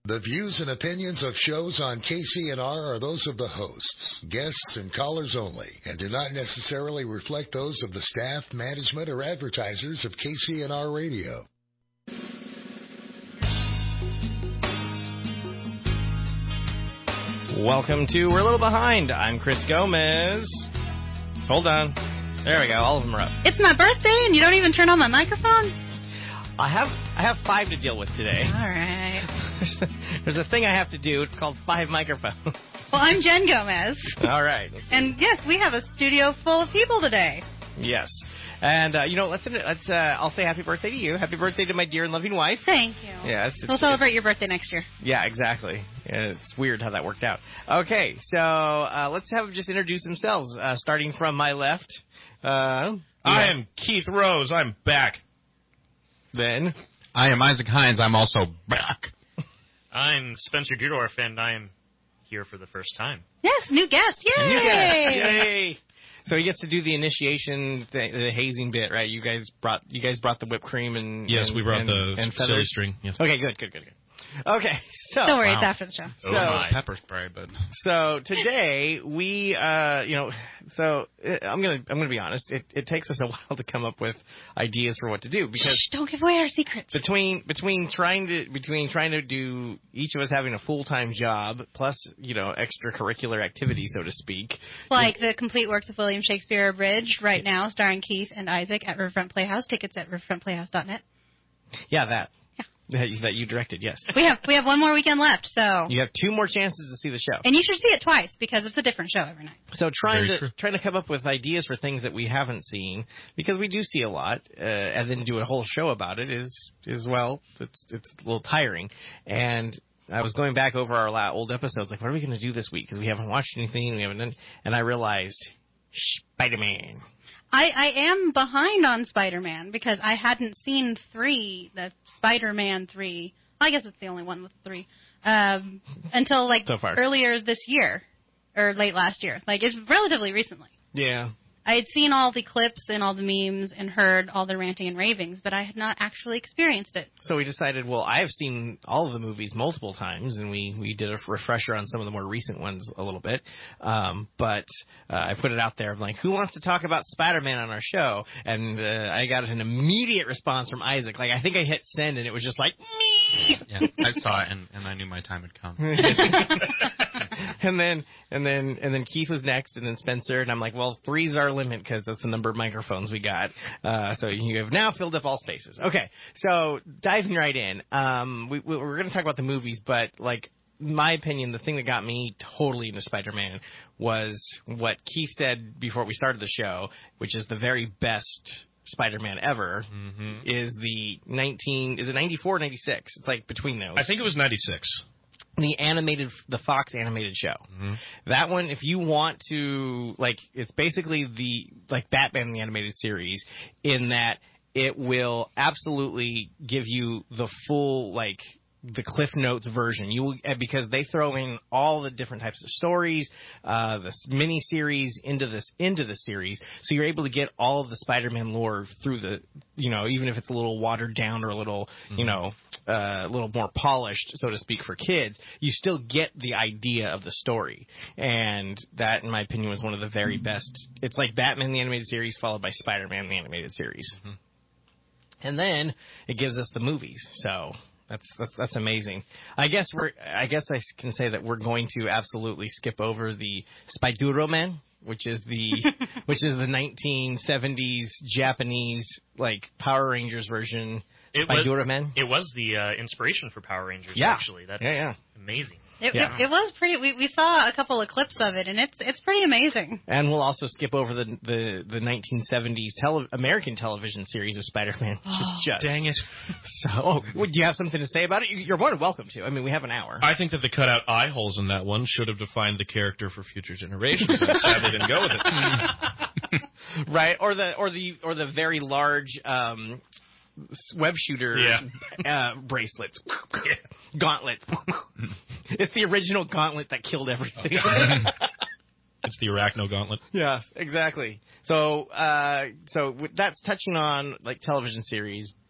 The views and opinions of shows on KCNR are those of the hosts, guests, and callers only, and do not necessarily reflect those of the staff, management, or advertisers of KCNR Radio. Welcome to We're a Little Behind. I'm Chris Gomez. Hold on. There we go. All of them are up. It's my birthday and you don't even turn on my microphone? I have 5 to deal with today. All right. There's a thing I have to do. It's called 5 microphones. Well, I'm Jen Gomez. All right. And yes, we have a studio full of people today. Yes. And, I'll say happy birthday to you. Happy birthday to my dear and loving wife. Thank you. Yes. We'll celebrate your birthday next year. Yeah, exactly. Yeah, it's weird how that worked out. Okay, so let's have them just introduce themselves, starting from my left. I am Keith Rose. I'm back. Then I am Isaac Hines. I'm also back. I'm Spencer Dudorf, and I am here for the first time. Yes, new guest. Yay! New guest. Yay! So he gets to do the initiation, the hazing bit, right? You guys brought the whipped cream and yes, we brought the silly feathers. string. Yes. Okay, good. Okay, so don't worry, it's after the show. So, pepper spray, but so today we, so I'm gonna be honest. It takes us a while to come up with ideas for what to do because don't give away our secrets. Between trying to do each of us having a full-time job plus extracurricular activity, so to speak, like the complete works of William Shakespeare Abridged right now, starring Keith and Isaac at Riverfront Playhouse. Tickets at riverfrontplayhouse.net. Yeah, that. That you directed, yes. We have one more weekend left, so you have 2 more chances to see the show, and you should see it twice because it's a different show every night. So trying to come up with ideas for things that we haven't seen, because we do see a lot, and then do a whole show about it is well, it's a little tiring. And I was going back over our old episodes, like, what are we going to do this week? Because we haven't watched anything, we haven't done, and I realized Spider-Man. I am behind on Spider-Man because I hadn't seen the Spider-Man 3. I guess it's the only one with 3 until so far. Earlier this year or late last year. Like it's relatively recently. Yeah. I had seen all the clips and all the memes and heard all the ranting and ravings, but I had not actually experienced it. So we decided, well, I have seen all of the movies multiple times, and we did a refresher on some of the more recent ones a little bit. But I put it out there. I'm like, who wants to talk about Spider-Man on our show? And I got an immediate response from Isaac. Like, I think I hit send, and it was just like, me! Yeah, I saw it, and I knew my time had come. And then Keith was next, and then Spencer, and I'm like, well, 3's our limit because that's the number of microphones we got. So you have now filled up all spaces. Okay, so diving right in, we're going to talk about the movies, but like, in my opinion, the thing that got me totally into Spider-Man was what Keith said before we started the show, which is the very best Spider-Man ever is the 94 or 96? It's like between those. I think it was 96. The Fox animated show. Mm-hmm. That one, if you want to, like, it's basically like Batman the animated series in that it will absolutely give you the full, like, the Cliff Notes version. Because they throw in all the different types of stories, the mini series into the series, so you're able to get all of the Spider-Man lore through the, even if it's a little watered down or a little, a little more polished, so to speak, for kids, you still get the idea of the story. And that, in my opinion, was one of the very best. It's like Batman the animated series followed by Spider-Man the animated series. Mm-hmm. And then it gives us the movies. So That's amazing. I guess I can say that we're going to absolutely skip over the Spider-Man, which is the 1970s Japanese like Power Rangers version. Spider-Man. It was the inspiration for Power Rangers. Yeah. Actually, that's amazing. It was pretty. We saw a couple of clips of it, and it's pretty amazing. And we'll also skip over the 1970s American television series of Spider-Man. Dang it! So, would you have something to say about it? You're more than welcome to. I mean, we have an hour. I think that the cutout eye holes in that one should have defined the character for future generations. And sadly, didn't go with it. Right, or the very large. Web shooter bracelets, gauntlets. It's the original gauntlet that killed everything. It's the Arachno Gauntlet. Yes, exactly. So that's touching on like television series,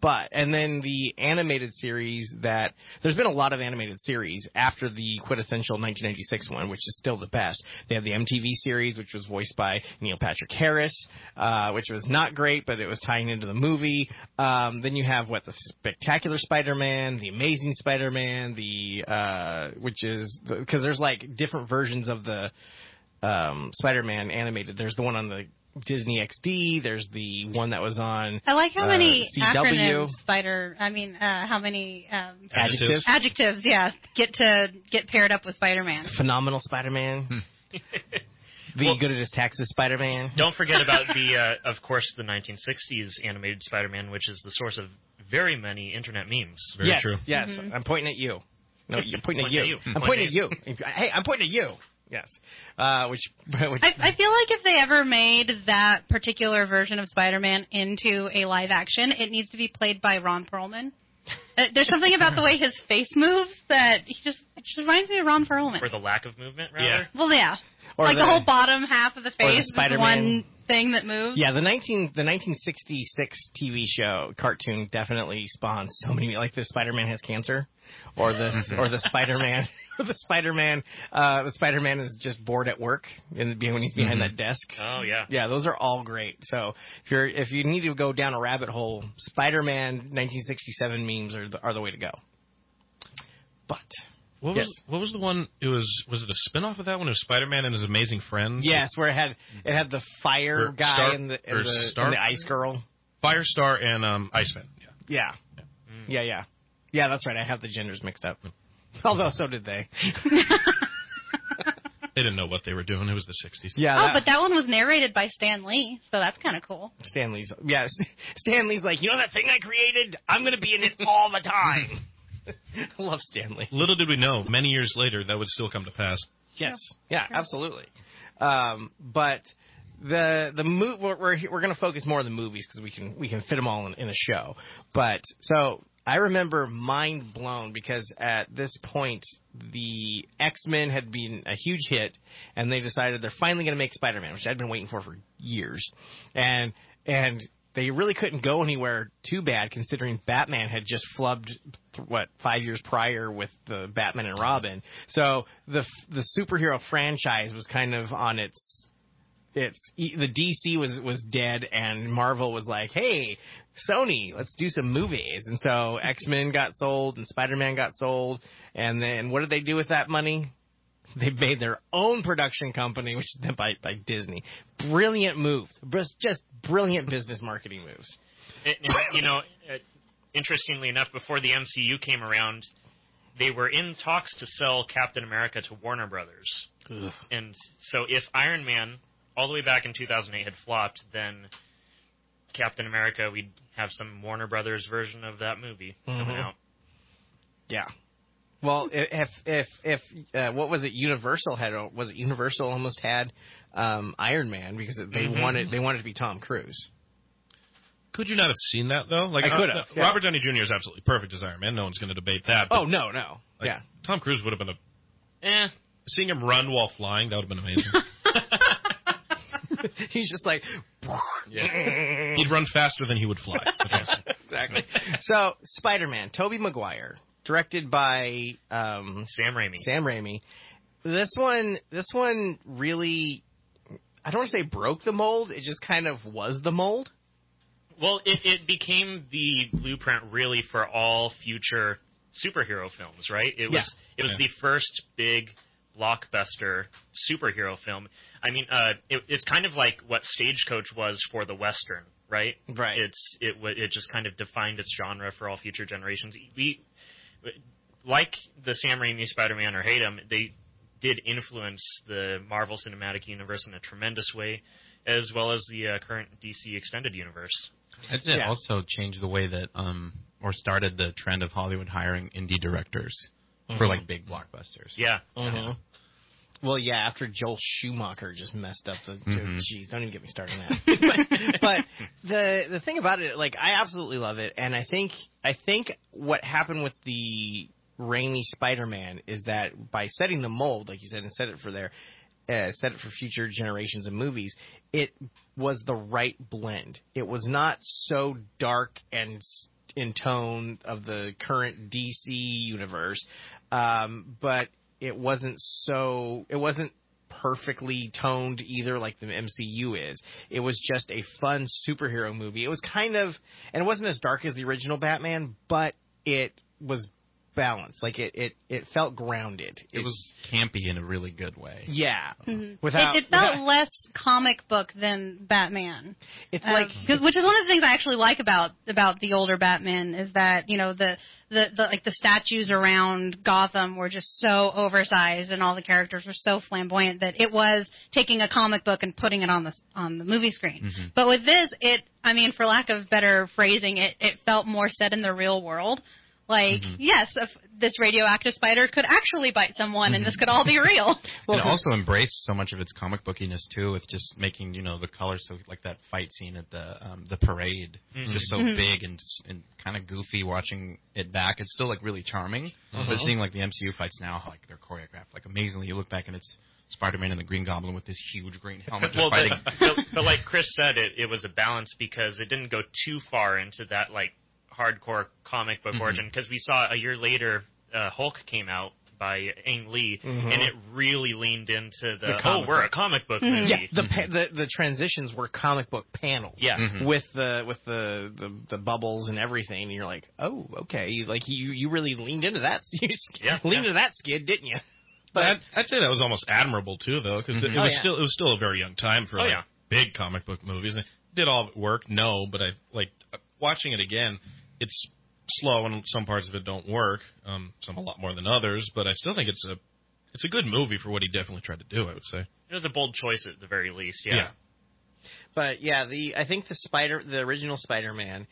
And then the animated series there's been a lot of animated series after the quintessential 1996 one, which is still the best. They have the MTV series, which was voiced by Neil Patrick Harris, which was not great, but it was tying into the movie. Then you have the Spectacular Spider-Man, the Amazing Spider-Man, because there's like different versions of the Spider-Man animated. There's the one on the Disney XD. There's the one that was on. I like how many CW. acronyms how many adjectives. Yeah, get paired up with Spider-Man. Phenomenal Spider-Man. The good at his taxes Spider-Man. Don't forget about of course, the 1960s animated Spider-Man, which is the source of very many internet memes. Very true. Yes, I'm pointing at you. No, you're pointing at you. I'm pointing at you. Hey, I'm pointing at you. Yes. Which I feel like if they ever made that particular version of Spider-Man into a live action, it needs to be played by Ron Perlman. There's something about the way his face moves that it just reminds me of Ron Perlman. Or the lack of movement, rather. Yeah. Well, yeah. Or like the whole bottom half of the face is Spider-Man. one thing that moves. Yeah, the 1966 TV show cartoon definitely spawned so many, like the Spider-Man has cancer, or the Spider-Man. The Spider-Man is just bored at work when he's behind that desk. Oh yeah, yeah, those are all great. So if you need to go down a rabbit hole, Spider-Man 1967 memes are the way to go. But what was the one? Was it a spin-off of that one? It was Spider-Man and his amazing friends. Yes, where it had the fire guy and the ice girl. Firestar and Iceman. Yeah. Yeah, that's right. I have the genders mixed up. Although, so did they. They didn't know what they were doing. It was the 60s. Yeah. But that one was narrated by Stan Lee, so that's kind of cool. Stan Lee's like, you know that thing I created? I'm going to be in it all the time. I love Stan Lee. Little did we know, many years later, that would still come to pass. Yes. Yeah, absolutely. But we're going to focus more on the movies because we can fit them all in a show. But so I remember mind blown because at this point the X-Men had been a huge hit and they decided they're finally going to make Spider-Man, which I'd been waiting for years. And they really couldn't go anywhere too bad considering Batman had just flubbed 5 years prior with the Batman and Robin. So the superhero franchise was kind of on the DC was dead and Marvel was like, hey, Sony, let's do some movies. And so X-Men got sold and Spider-Man got sold. And then what did they do with that money? They made their own production company, which is then by Disney. Brilliant moves. Just brilliant business marketing moves. Interestingly enough, before the MCU came around, they were in talks to sell Captain America to Warner Brothers. Ugh. And so if Iron Man, all the way back in 2008, had flopped, then Captain America, we'd have some Warner Brothers version of that movie coming out. Yeah. Well, if what was it? Universal almost had Iron Man because they wanted to be Tom Cruise. Could you not have seen that though? Like I could have. Yeah. Robert Downey Jr. is absolutely perfect as Iron Man. No one's going to debate that. Oh no. Like, Yeah. Tom Cruise would have been seeing him run while flying, that would have been amazing. He's just like, yeah. He'd run faster than he would fly. Exactly. So, Spider-Man, Tobey Maguire, directed by Sam Raimi. This one really, I don't want to say broke the mold. It just kind of was the mold. Well, it became the blueprint really for all future superhero films, right? It was the first big blockbuster superhero film. I mean, it's kind of like what Stagecoach was for the Western, right? Right. It just kind of defined its genre for all future generations. We, like the Sam Raimi Spider-Man or hate him, they did influence the Marvel Cinematic Universe in a tremendous way, as well as the current DC Extended Universe. It also changed the way that, or started the trend of Hollywood hiring indie directors for like big blockbusters. Yeah. Mm-hmm. Well, yeah, after Joel Schumacher just messed up the... Jeez, don't even get me started on that. but the thing about it, like, I absolutely love it, and I think what happened with the Raimi Spider-Man is that by setting the mold, like you said, and set it for future generations of movies, it was the right blend. It was not so dark and in tone of the current DC universe, but it wasn't perfectly toned either like the MCU is. It was just a fun superhero movie. It was kind of, and it wasn't as dark as the original Batman, but it was balanced. Like it felt grounded. It was campy in a really good way. Yeah. Mm-hmm. It felt less comic book than Batman. It's like, which is one of the things I actually like about the older Batman is that, you know, the statues around Gotham were just so oversized and all the characters were so flamboyant that it was taking a comic book and putting it on the movie screen. Mm-hmm. But with this, for lack of better phrasing, it felt more set in the real world. Like, yes, if this radioactive spider could actually bite someone, and this could all be real. Well, it also embraced so much of its comic bookiness too, with just making the colors so like that fight scene at the parade, just so big and kind of goofy. Watching it back, it's still like really charming, but seeing like the MCU fights now, like they're choreographed like amazingly. You look back and it's Spider-Man and the Green Goblin with this huge green helmet just fighting. But like Chris said, it was a balance because it didn't go too far into that like hardcore comic book origin, because we saw a year later Hulk came out by Ang Lee, and it really leaned into we're a comic book movie. Yeah, the transitions were comic book panels. Yeah, with the bubbles and everything, and you're like, oh, okay, you really leaned into that. Leaned into that skid, didn't you? But I'd say that was almost admirable too, though, because it was still a very young time for big comic book movies. And did all of it work? No, but I like watching it again. It's slow, and some parts of it don't work. Some a lot more than others, but I still think it's a good movie for what he definitely tried to do. I would say it was a bold choice at the very least. Yeah. But yeah, I think the original Spider-Man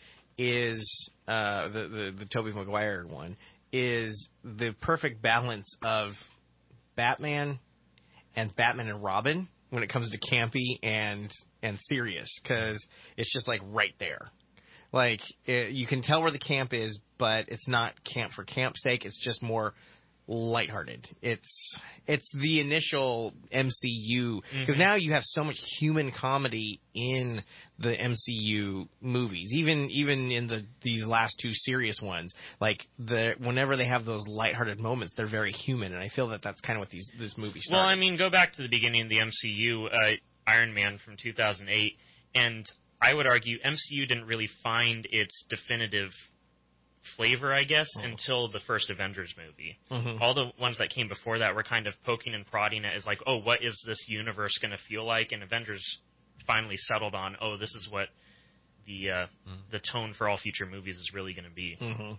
is the Tobey Maguire one is the perfect balance of Batman and Robin when it comes to campy and serious, because it's just like right there. Like, you can tell where the camp is, but it's not camp for camp's sake. It's just more lighthearted. It's the initial MCU, because now you have so much human comedy in the MCU movies. Even in these last two serious ones, like whenever they have those lighthearted moments, they're very human, and I feel that that's kind of what this movie started. Well, go back to the beginning of the MCU, Iron Man from 2008, and I would argue MCU didn't really find its definitive flavor, I guess, until the first Avengers movie. All the ones that came before that were kind of poking and prodding it as like, oh, what is this universe going to feel like? And Avengers finally settled on, oh, this is what the tone for all future movies is really going to be.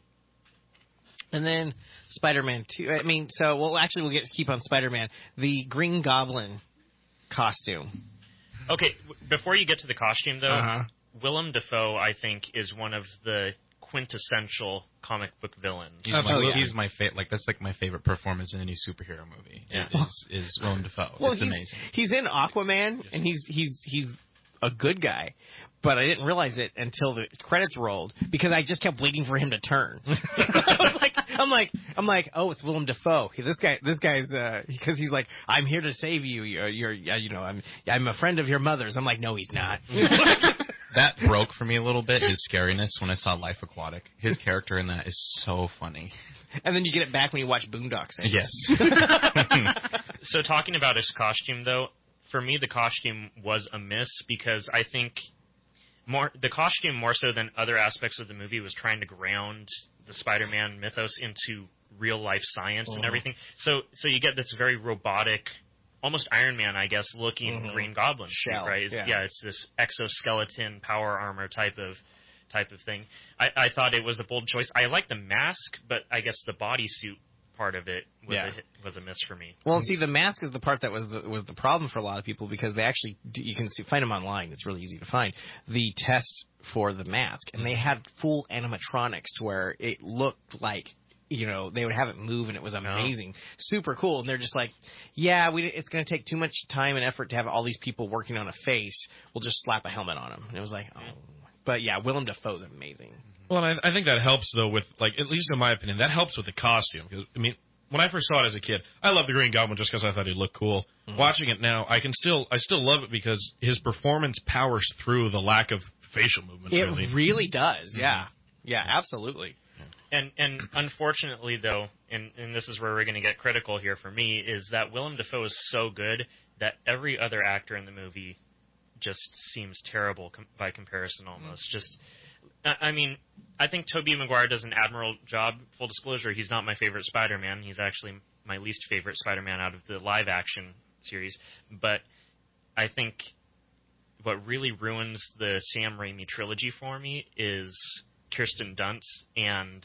And then Spider-Man 2. We'll keep on Spider-Man. The Green Goblin costume. Okay, before you get to the costume, though, Willem Dafoe, I think, is one of the quintessential comic book villains. He's my favorite. Like, that's like my favorite performance in any superhero movie. Yeah. Is Willem Dafoe. Well, it's amazing. He's in Aquaman, and he's a good guy. But I didn't realize it until the credits rolled, because I just kept waiting for him to turn. I'm like, oh, it's Willem Dafoe. This guy's because he's like, I'm here to save you. I'm a friend of your mother's. I'm like, no, he's not. That broke for me a little bit, his scariness, when I saw Life Aquatic. His character in that is so funny. And then you get it back when you watch Boondocks. Yes. So talking about his costume, though, for me the costume was a miss, because I think the costume, more so than other aspects of the movie, was trying to ground the Spider-Man mythos into real-life science and everything. So you get this very robotic, almost Iron Man, I guess, looking Green Goblin shell, right? It's this exoskeleton power armor type of thing. I thought it was a bold choice. I like the mask, but I guess the bodysuit part of it was a miss for me. Well, see, the mask is the part that was the problem for a lot of people, because they actually, you can find them online. It's really easy to find the test for the mask, and they had full animatronics to where it looked like, they would have it move, and it was amazing, super cool. And they're just like, it's going to take too much time and effort to have all these people working on a face. We'll just slap a helmet on them. And it was like, oh. But yeah, Willem Dafoe's amazing. Well, and I think that helps, though, with, like, at least in my opinion, that helps with the costume. Because, when I first saw it as a kid, I loved the Green Goblin just because I thought he looked cool. Watching it now, I still love it because his performance powers through the lack of facial movement. It really does, yeah. Yeah, absolutely. And unfortunately, though, and this is where we're going to get critical here for me, is that Willem Dafoe is so good that every other actor in the movie just seems terrible by comparison almost. I mean, I think Tobey Maguire does an admirable job. Full disclosure, he's not my favorite Spider-Man. He's actually my least favorite Spider-Man out of the live-action series. But I think what really ruins the Sam Raimi trilogy for me is Kirsten Dunst and,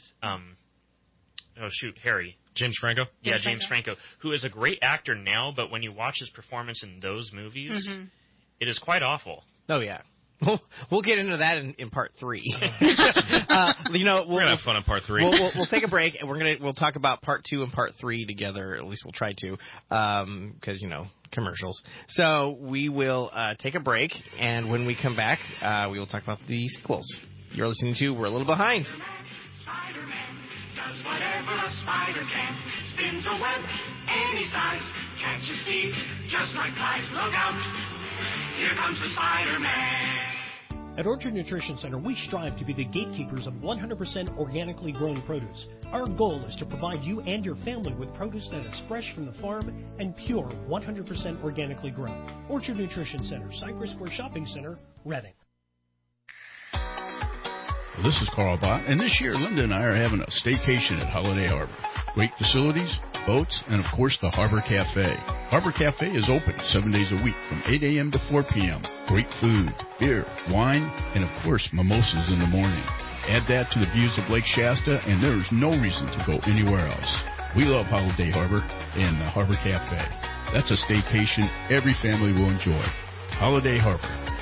Harry. James Franco? Yeah, James Franco, who is a great actor now, but when you watch his performance in those movies, it is quite awful. Oh, yeah. We'll get into that in part 3. We're gonna have fun in part 3. We'll take a break and we'll talk about part 2 and part 3 together. At least we'll try to, because commercials. So we will take a break, and when we come back, we will talk about the sequels. You're listening to We're a Little Behind. Spider-Man does whatever a spider can. Spins a web any size, catches thieves just like flies. Look out! Here comes the Spider-Man. At Orchard Nutrition Center, we strive to be the gatekeepers of 100% organically grown produce. Our goal is to provide you and your family with produce that is fresh from the farm and pure 100% organically grown. Orchard Nutrition Center, Cypress Square Shopping Center, Reading. This is Carl Bott, and this year Linda and I are having a staycation at Holiday Harbor. Great facilities, boats, and of course the Harbor Cafe. Harbor Cafe is open 7 days a week from 8 a.m. to 4 p.m. Great food, beer, wine, and of course mimosas in the morning. Add that to the views of Lake Shasta, and there is no reason to go anywhere else. We love Holiday Harbor and the Harbor Cafe. That's a staycation every family will enjoy. Holiday Harbor.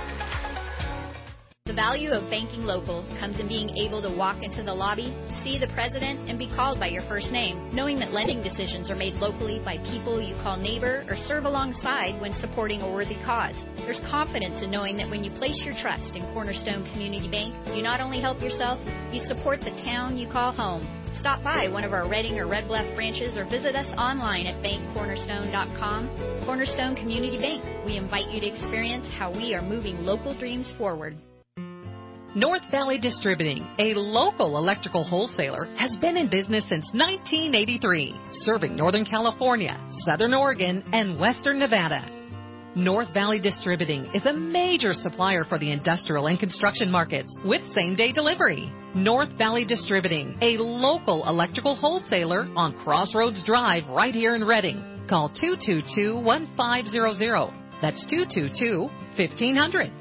The value of banking local comes in being able to walk into the lobby, see the president, and be called by your first name, knowing that lending decisions are made locally by people you call neighbor or serve alongside when supporting a worthy cause. There's confidence in knowing that when you place your trust in Cornerstone Community Bank, you not only help yourself, you support the town you call home. Stop by one of our Reading or Red Bluff branches or visit us online at bankcornerstone.com. Cornerstone Community Bank. We invite you to experience how we are moving local dreams forward. North Valley Distributing, a local electrical wholesaler, has been in business since 1983, serving Northern California, Southern Oregon, and Western Nevada. North Valley Distributing is a major supplier for the industrial and construction markets with same-day delivery. North Valley Distributing, a local electrical wholesaler on Crossroads Drive right here in Reading. Call 222-1500. That's 222-1500.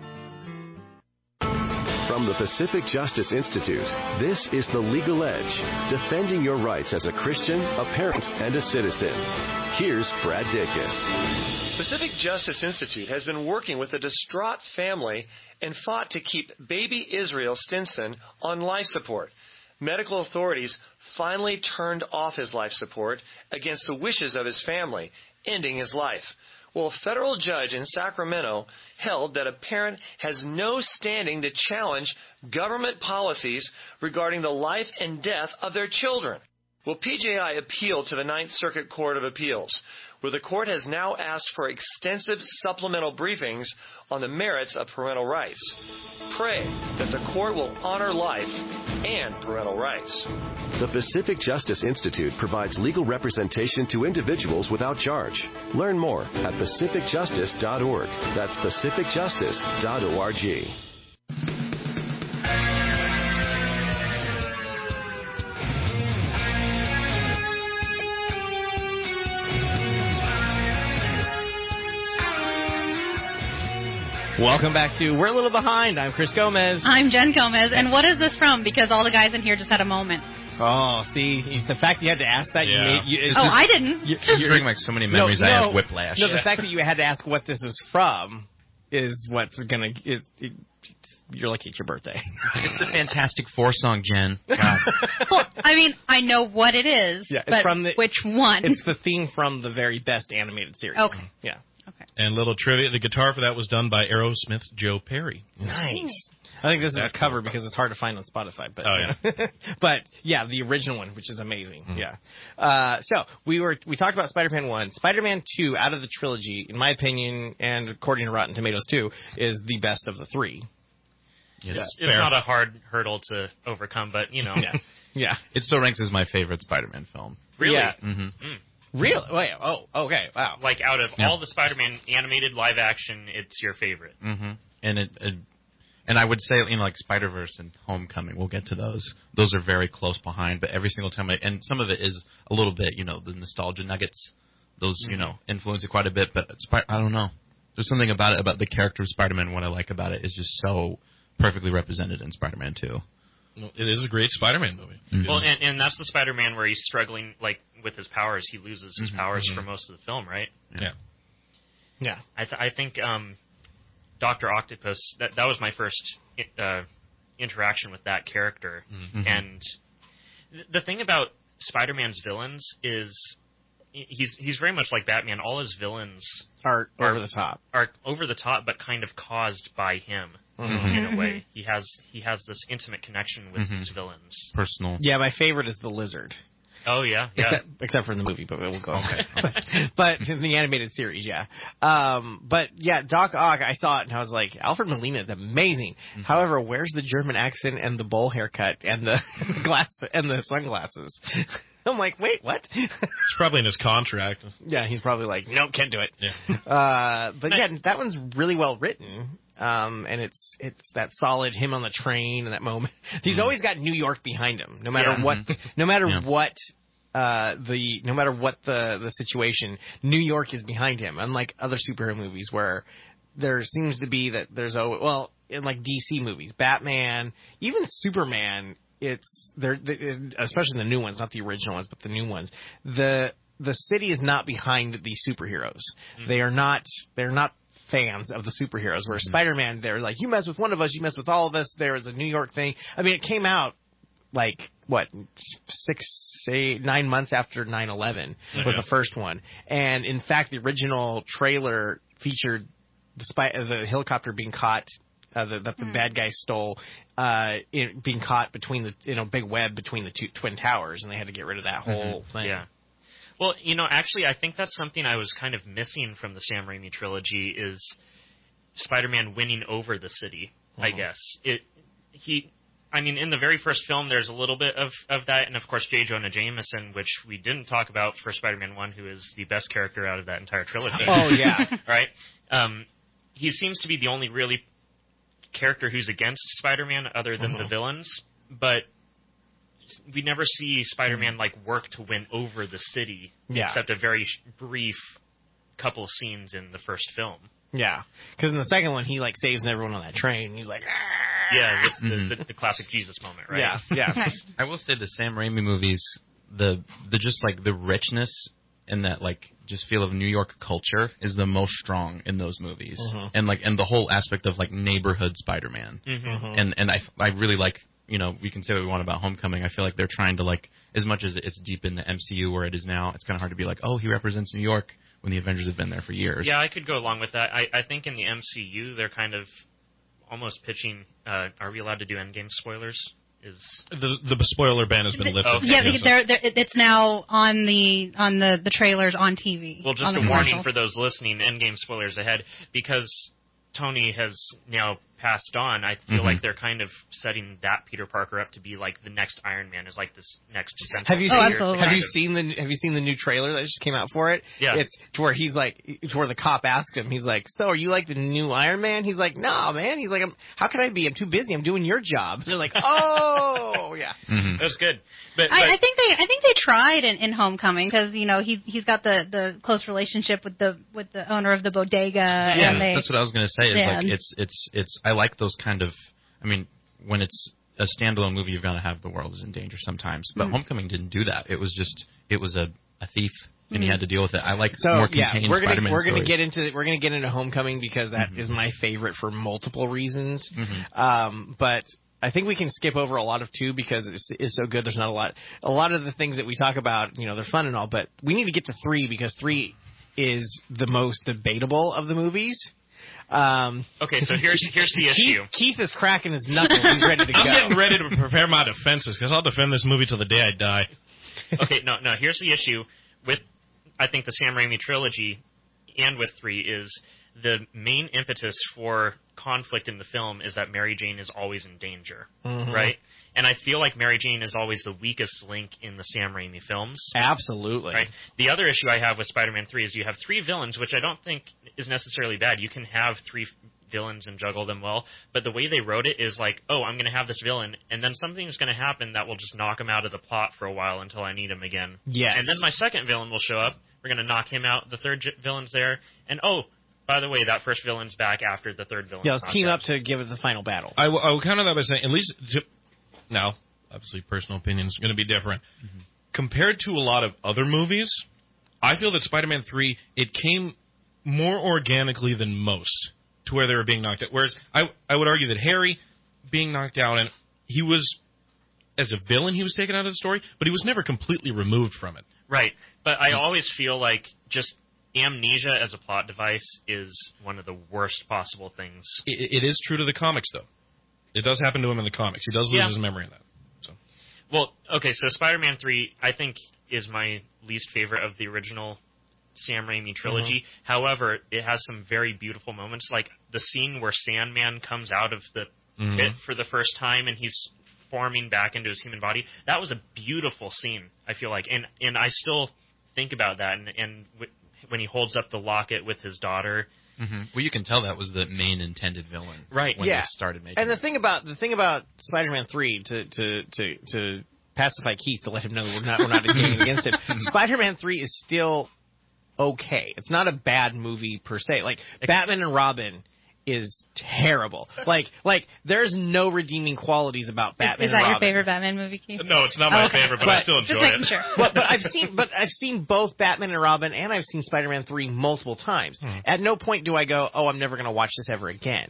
From the Pacific Justice Institute, this is The Legal Edge, defending your rights as a Christian, a parent, and a citizen. Here's Brad Dacus. Pacific Justice Institute has been working with a distraught family and fought to keep baby Israel Stinson on life support. Medical authorities finally turned off his life support against the wishes of his family, ending his life. Well, a federal judge in Sacramento held that a parent has no standing to challenge government policies regarding the life and death of their children. Well, PJI appealed to the Ninth Circuit Court of Appeals, where the court has now asked for extensive supplemental briefings on the merits of parental rights. Pray that the court will honor life and parental rights. The Pacific Justice Institute provides legal representation to individuals without charge. Learn more at pacificjustice.org. That's pacificjustice.org. Welcome back to We're a Little Behind. I'm Chris Gomez. I'm Jen Gomez. And what is this from? Because all the guys in here just had a moment. Oh, see, the fact you had to ask that, I didn't. You bring like so many memories. I have whiplash. No, the fact that you had to ask what this was from is what's gonna. You're lucky it's your birthday. It's the Fantastic Four song, Jen. God. Well, I mean, I know what it is, but from which one? It's the theme from the very best animated series. Okay. Yeah. Okay. And little trivia, the guitar for that was done by Aerosmith's Joe Perry. Nice. I think this is a cover because it's hard to find on Spotify. But, but yeah, the original one, which is amazing. Mm-hmm. Yeah. So we talked about Spider-Man 1. Spider-Man 2, out of the trilogy, in my opinion, and according to Rotten Tomatoes too, is the best of the three. It's not a hard hurdle to overcome, but yeah. It still ranks as my favorite Spider-Man film. Really? Yeah. Mm-hmm. Really? Wait. Oh, okay. Wow. Like out of all the Spider-Man animated live action, it's your favorite. Mm-hmm. And I would say, like Spider-Verse and Homecoming, we'll get to those. Those are very close behind, but every single time and some of it is a little bit, the nostalgia nuggets, those, influence it quite a bit, but I don't know. There's something about it, about the character of Spider-Man, what I like about it is just so perfectly represented in Spider-Man 2. Well, it is a great Spider-Man movie. Mm-hmm. Well, and that's the Spider-Man where he's struggling, like, with his powers. He loses his powers for most of the film, right? Yeah. Yeah. I think Dr. Octopus, that was my first interaction with that character. Mm-hmm. And the thing about Spider-Man's villains is he's very much like Batman. All his villains are over the top. Are over the top, but kind of caused by him in a way. He has this intimate connection with his villains. Personal. Yeah, my favorite is the Lizard. Oh yeah. Except for in the movie, but we'll go. But in the animated series, yeah. But yeah, Doc Ock, I saw it and I was like, Alfred Molina is amazing. However, where's the German accent and the bowl haircut and the the sunglasses? I'm like, wait, what? It's probably in his contract. Yeah, he's probably like, nope, can't do it. Yeah. But yeah, that one's really well written. And it's that solid him on the train and that moment. He's always got New York behind him, no matter what the situation. New York is behind him, unlike other superhero movies where there seems to be that there's in like DC movies, Batman, even Superman. Especially the new ones, not the original ones, but the new ones. The city is not behind these superheroes. They're not fans of the superheroes. Where Spider-Man, they're like, you mess with one of us, you mess with all of us. There is a New York thing. I mean, it came out like what 9 months after 9/11 was the first one, and in fact, the original trailer featured the helicopter being caught. That the bad guy stole, being caught between the big web between the two twin towers, and they had to get rid of that whole thing. Yeah. Well, actually, I think that's something I was kind of missing from the Sam Raimi trilogy is Spider-Man winning over the city. I guess in the very first film, there's a little bit of that, and of course, J. Jonah Jameson, which we didn't talk about for Spider-Man 1, who is the best character out of that entire trilogy. Oh yeah, right. He seems to be the only really character who's against Spider-Man other than the villains, but we never see Spider-Man work to win over the city, except a very brief couple of scenes in the first film. Yeah, because in the second one he saves everyone on that train. He's like, Argh! Yeah, the classic Jesus moment, right? Yeah. I will say the Sam Raimi movies, the just the richness and that just feel of New York culture is the most strong in those movies, and the whole aspect of neighborhood Spider-Man, and I really like, we can say what we want about Homecoming. I feel like they're trying to as much as it's deep in the MCU where it is now, it's kind of hard to be oh, he represents New York when the Avengers have been there for years. Yeah, I could go along with that. I think in the MCU they're kind of almost pitching. Are we allowed to do Endgame spoilers? The spoiler ban has been lifted. Yeah, it's now on the trailers on TV. Well, just a warning for those listening, Endgame spoilers ahead, because Tony has now passed on. I feel like they're kind of setting that Peter Parker up to be the next Iron Man, is this next. Have you seen the new trailer that just came out for it? Yeah, it's to where he's to where the cop asked him, he's like, "So are you the new Iron Man?" He's like, "No, man." He's like, "How can I be? I'm too busy. I'm doing your job." And they're like, "Oh, yeah." That's good. But I think they tried in Homecoming because he's got the close relationship with the owner of the bodega. Yeah, and that's what I was going to say. It's I like those kind of. I mean, when it's a standalone movie, you're going to have the world is in danger sometimes. But Homecoming didn't do that. It was a thief, and he had to deal with it. I like more contained Spider-Man we're going to get into Homecoming because that is my favorite for multiple reasons. But I think we can skip over a lot of 2 because it's so good. There's not a lot of the things that we talk about, they're fun and all, but we need to get to 3 because 3 is the most debatable of the movies. Okay, so here's the issue. Keith is cracking his knuckles. He's ready to go. I'm getting ready to prepare my defenses because I'll defend this movie till the day I die. Okay, no. Here's the issue with, I think, the Sam Raimi trilogy and with 3 is the main impetus for conflict in the film is that Mary Jane is always in danger, Mm-hmm. right? And I feel like Mary Jane is always the weakest link in the Sam Raimi films. Absolutely. Right. The other issue I have with Spider-Man 3 is you have 3 villains, which I don't think is necessarily bad. You can have 3 villains and juggle them well, but the way they wrote it is like, oh, I'm going to have this villain, and then something's going to happen that will just knock him out of the plot for a while until I need him again. Yes. And then my second villain will show up. We're going to knock him out. The third villain's there, and oh, by the way, that first villain's back after the third villain. Yeah, let's team up to give it the final battle. I will counter that by saying, at least now, obviously, personal opinion is going to be different. Mm-hmm. Compared to a lot of other movies, I feel that Spider-Man 3, it came more organically than most to where they were being knocked out. Whereas I would argue that Harry being knocked out, and he was, as a villain, he was taken out of the story, but he was never completely removed from it. Right. But I always feel like just amnesia as a plot device is one of the worst possible things. It is true to the comics, though. It does happen to him in the comics. He does lose his memory in that. So. Well, okay, so Spider-Man 3, I think, is my least favorite of the original Sam Raimi trilogy. Mm-hmm. However, it has some very beautiful moments, like the scene where Sandman comes out of the pit for the first time and he's forming back into his human body. That was a beautiful scene, I feel like. And I still think about that. And when he holds up the locket with his daughter. Mm-hmm. Well, you can tell that was the main intended villain, right? When they started making. And the thing about Spider-Man 3 to pacify Keith, to let him know we're not getting against him. Spider-Man 3 is still okay. It's not a bad movie per se. Like Batman and Robin is terrible. Like there's no redeeming qualities about Batman. Is that and your Robin. favorite Batman movie, Keith? No, it's not my favorite, but I still enjoy it. Sure. But I've seen both Batman and Robin, and I've seen Spider-Man 3 multiple times. At no point do I go, oh, I'm never going to watch this ever again.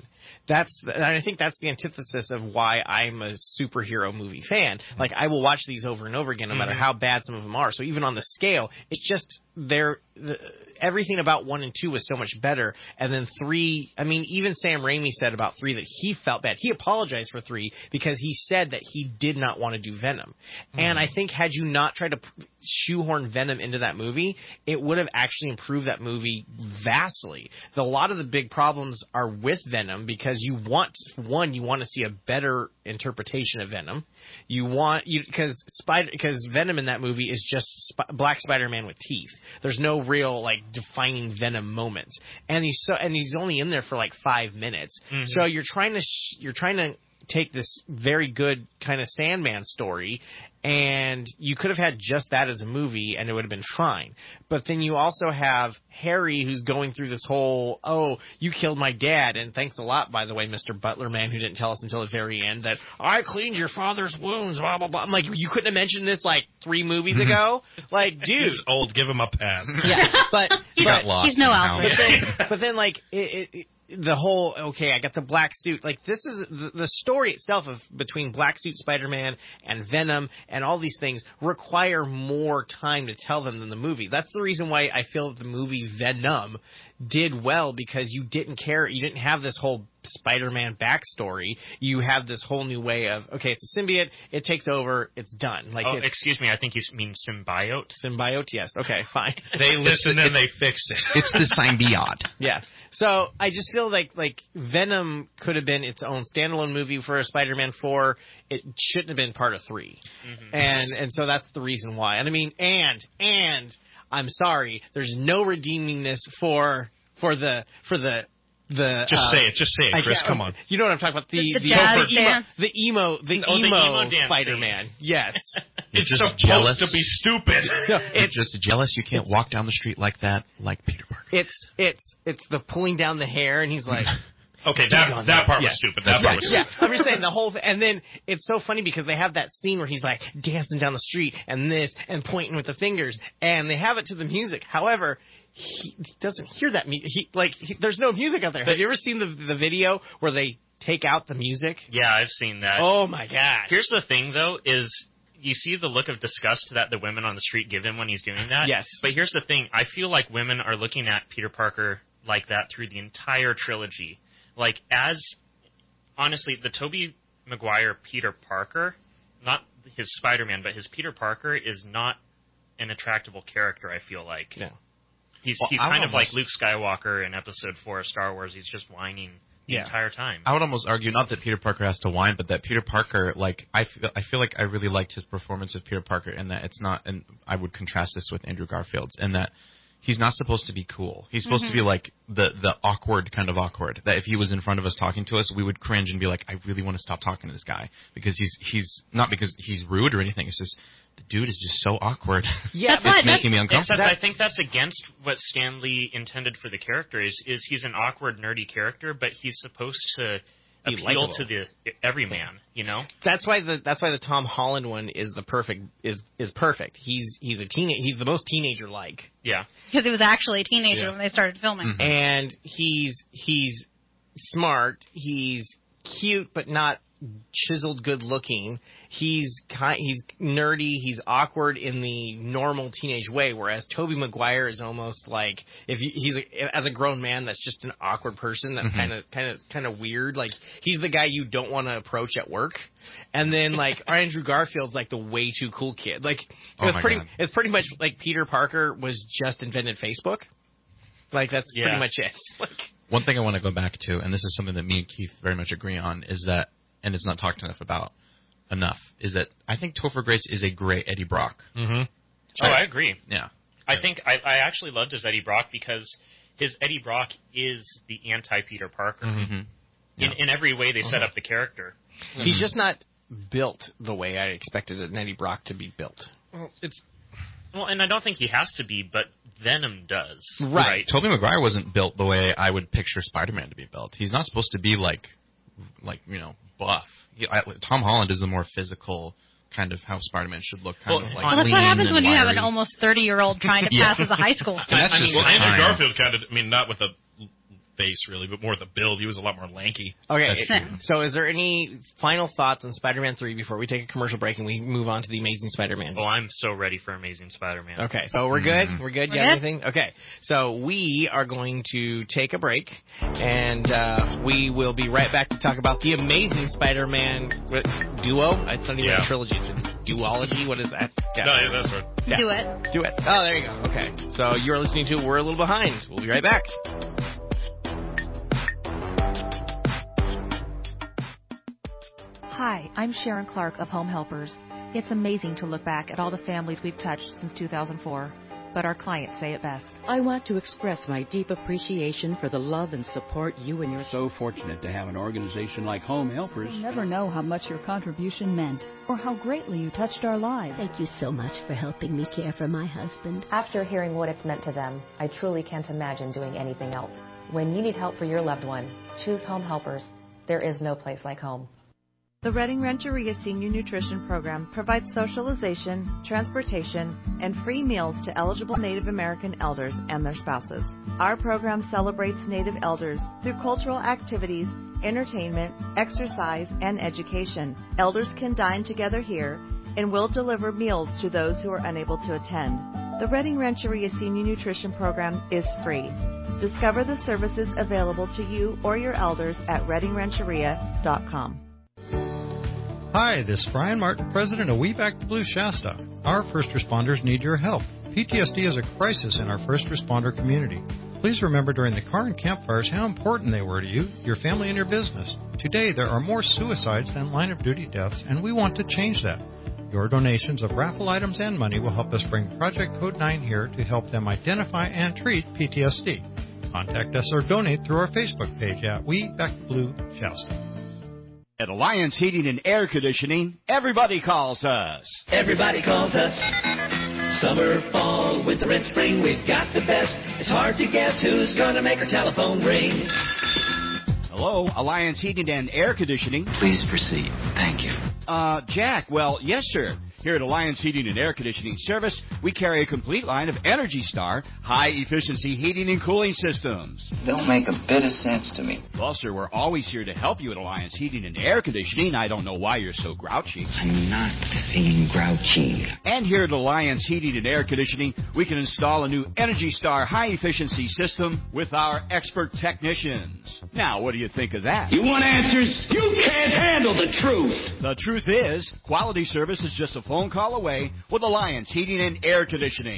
I think that's the antithesis of why I'm a superhero movie fan. Like, I will watch these over and over again, no matter how bad some of them are. So even on the scale, it's just everything about 1 and 2 was so much better. And then 3, I mean, even Sam Raimi said about 3 that he felt bad. He apologized for 3 because he said that he did not want to do Venom. And I think had you not tried to shoehorn Venom into that movie, it would have actually improved that movie vastly. A lot of the big problems are with Venom because you want to see a better interpretation of Venom. Because Venom in that movie is just Black Spider-Man with teeth. There's no real like defining Venom moments, and he's only in there for like 5 minutes. Mm-hmm. So you're trying to take this very good kind of Sandman story, and you could have had just that as a movie and it would have been fine. But then you also have Harry who's going through this whole, oh, you killed my dad, and thanks a lot, by the way, Mr. Butler man, who didn't tell us until the very end that I cleaned your father's wounds, blah, blah, blah. I'm like, you couldn't have mentioned this like 3 movies ago? Like, dude. He's old, give him a pass. Yeah, but he's no Alfred. But then like, the whole, okay, I got the black suit. Like, this is the story itself of between Black Suit Spider-Man and Venom and all these things require more time to tell them than the movie. That's the reason why I feel that the movie Venom did well, because you didn't care. You didn't have this whole Spider-Man backstory. You have this whole new way of, okay, it's a symbiote, it takes over, it's done. Like, excuse me, I think you mean symbiote. Symbiote, yes. Okay, fine. They listened and they fixed it. It's the symbiote. Yeah. So I just feel like Venom could have been its own standalone movie for a Spider-Man 4. It shouldn't have been part of 3. Mm-hmm. And so that's the reason why. And I mean, and I'm sorry, there's no redeemingness for the Just say it, Chris. Come on. You know what I'm talking about? The emo Spider-Man. Yes. It's just supposed jealous to be stupid. No, it's just jealous you can't walk down the street like that, like Peter Parker. It's the pulling down the hair, and he's like. Okay, that part was stupid. That part was stupid. Yeah, I'm just saying the whole thing. And then it's so funny because they have that scene where he's like dancing down the street and this and pointing with the fingers, and they have it to the music. However, he doesn't hear that music. There's no music out there. Have you ever seen the video where they take out the music? Yeah, I've seen that. Oh my gosh. Here's the thing, though, is you see the look of disgust that the women on the street give him when he's doing that. Yes. But here's the thing. I feel like women are looking at Peter Parker like that through the entire trilogy. Like, honestly, the Tobey Maguire Peter Parker, not his Spider-Man, but his Peter Parker is not an attractable character, I feel like. Yeah. He's kind of like Luke Skywalker in Episode 4 of Star Wars. He's just whining the entire time. I would almost argue not that Peter Parker has to whine, but that Peter Parker, like I feel like I really liked his performance of Peter Parker, and that it's not. And I would contrast this with Andrew Garfield's, and that he's not supposed to be cool. He's supposed to be like the awkward kind of awkward. That if he was in front of us talking to us, we would cringe and be like, I really want to stop talking to this guy because he's not because he's rude or anything. It's just the dude is just so awkward. Yeah, it's making me uncomfortable. Except I think that's against what Stan Lee intended for the character. Is he's an awkward, nerdy character, but he's supposed to appeal to the everyman. You know. That's why the Tom Holland one is perfect. He's the most teenager like. Yeah. Because he was actually a teenager when they started filming. And he's smart. He's cute, but not chiseled, good looking. He's nerdy. He's awkward in the normal teenage way. Whereas Tobey Maguire is almost like as a grown man, that's just an awkward person. That's kind of weird. Like he's the guy you don't want to approach at work. And then like Andrew Garfield's like the way too cool kid. Like it's pretty much like Peter Parker was just invented Facebook. Like that's pretty much it. Like, one thing I want to go back to, and this is something that me and Keith very much agree on, is that, and it's not talked about enough, is that I think Topher Grace is a great Eddie Brock. Mm-hmm. Oh, I agree. Yeah. I think I actually loved his Eddie Brock because his Eddie Brock is the anti-Peter Parker. Mm-hmm. Yeah. In every way they set up the character. He's just not built the way I expected an Eddie Brock to be built. Well, and I don't think he has to be, but Venom does. Right. Tobey Maguire wasn't built the way I would picture Spider-Man to be built. He's not supposed to be like buff. Tom Holland is the more physical kind of how Spider-Man should look. Well, that's what happens when you have an almost 30-year-old trying to pass as a high school student. Andrew Garfield kind of, not with the face really, but more the build. He was a lot more lanky. Okay, so is there any final thoughts on Spider-Man 3 before we take a commercial break and we move on to the Amazing Spider-Man? Oh, I'm so ready for Amazing Spider-Man. Okay, so we're good? We're good? You have anything? Okay, so we are going to take a break, and we will be right back to talk about the Amazing Spider-Man duo. It's not even a trilogy. It's a duology. What is that? Yeah. No, that's right. Yeah. Do it. Oh, there you go. Okay, so you're listening to We're a Little Behind. We'll be right back. Hi, I'm Sharon Clark of Home Helpers. It's amazing to look back at all the families we've touched since 2004, but our clients say it best. I want to express my deep appreciation for the love and support you and your... So fortunate to have an organization like Home Helpers. You'll never know how much your contribution meant or how greatly you touched our lives. Thank you so much for helping me care for my husband. After hearing what it's meant to them, I truly can't imagine doing anything else. When you need help for your loved one, choose Home Helpers. There is no place like home. The Redding Rancheria Senior Nutrition Program provides socialization, transportation, and free meals to eligible Native American elders and their spouses. Our program celebrates Native elders through cultural activities, entertainment, exercise, and education. Elders can dine together here and will deliver meals to those who are unable to attend. The Redding Rancheria Senior Nutrition Program is free. Discover the services available to you or your elders at reddingrancheria.com. Hi, this is Brian Martin, president of We Back the Blue Shasta. Our first responders need your help. PTSD is a crisis in our first responder community. Please remember during the car and campfires how important they were to you, your family, and your business. Today, there are more suicides than line-of-duty deaths, and we want to change that. Your donations of raffle items and money will help us bring Project Code 9 here to help them identify and treat PTSD. Contact us or donate through our Facebook page at We Back the Blue Shasta. At Alliance Heating and Air Conditioning, everybody calls us. Everybody calls us. Summer, fall, winter, and spring, we've got the best. It's hard to guess who's gonna make our telephone ring. Hello, Alliance Heating and Air Conditioning. Please proceed. Thank you. Jack, well, yes, sir. Here at Alliance Heating and Air Conditioning Service, we carry a complete line of Energy Star high-efficiency heating and cooling systems. Don't make a bit of sense to me. Well, sir, we're always here to help you at Alliance Heating and Air Conditioning. I don't know why you're so grouchy. I'm not feeling grouchy. And here at Alliance Heating and Air Conditioning, we can install a new Energy Star high-efficiency system with our expert technicians. Now, what do you think of that? You want answers? You can't handle the truth. The truth is, quality service is just a phone call away with Alliance Heating and Air Conditioning.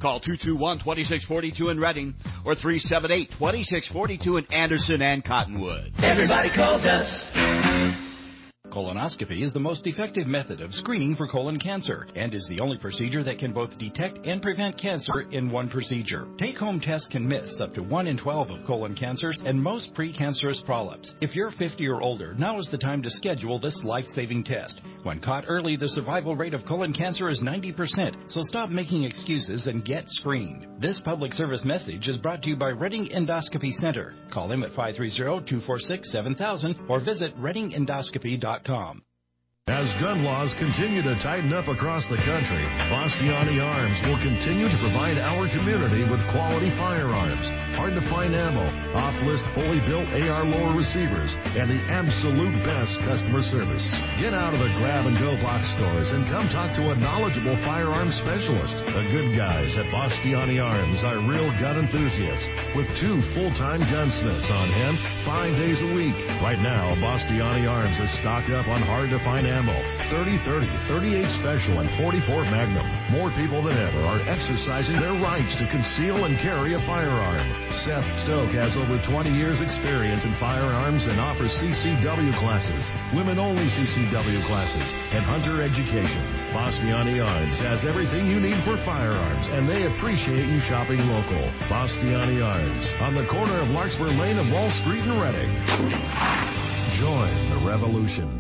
Call 221-2642 in Reading or 378-2642 in Anderson and Cottonwood. Everybody calls us. Colonoscopy is the most effective method of screening for colon cancer and is the only procedure that can both detect and prevent cancer in one procedure. Take-home tests can miss up to 1 in 12 of colon cancers and most precancerous polyps. If you're 50 or older, now is the time to schedule this life-saving test. When caught early, the survival rate of colon cancer is 90%, so stop making excuses and get screened. This public service message is brought to you by Reading Endoscopy Center. Call them at 530-246-7000 or visit readingendoscopy.com. As gun laws continue to tighten up across the country, Bastiani Arms will continue to provide our community with quality firearms, hard-to-find ammo, off-list fully built AR lower receivers, and the absolute best customer service. Get out of the grab-and-go box stores and come talk to a knowledgeable firearms specialist. The good guys at Bastiani Arms are real gun enthusiasts with 2 full-time gunsmiths on hand 5 days a week. Right now, Bastiani Arms is stocked up on hard-to-find ammo, 30-30, 38 Special, and 44 Magnum. More people than ever are exercising their rights to conceal and carry a firearm. Seth Stoke has over 20 years experience in firearms and offers CCW classes, women-only CCW classes, and hunter education. Bastiani Arms has everything you need for firearms, and they appreciate you shopping local. Bastiani Arms, on the corner of Larkspur Lane and Wall Street in Reading. Join the revolution.